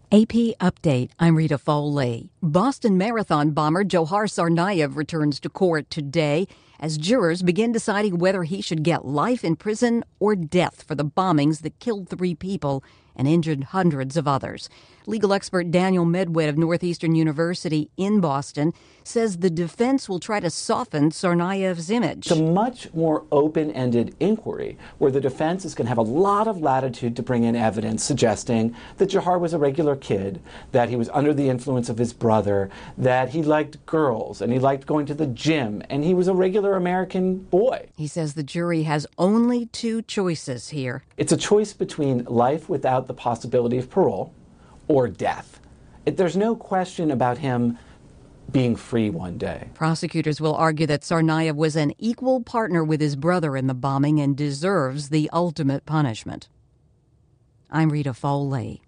AP Update, I'm Rita Foley. Boston Marathon bomber Dzhokhar Tsarnaev returns to court today as jurors begin deciding whether he should get life in prison or death for the bombings that killed 3 people and injured hundreds of others. Legal expert Daniel Medwed of Northeastern University in Boston says the defense will try to soften Tsarnaev's image. It's a much more open-ended inquiry where the defense is going to have a lot of latitude to bring in evidence suggesting that Dzhokhar was a regular kid, that he was under the influence of his brother, that he liked girls and he liked going to the gym, and he was a regular American boy. He says the jury has only 2 choices here. It's a choice between life without the possibility of parole or death. There's no question about him being free one day. Prosecutors will argue that Tsarnaev was an equal partner with his brother in the bombing and deserves the ultimate punishment. I'm Rita Foley.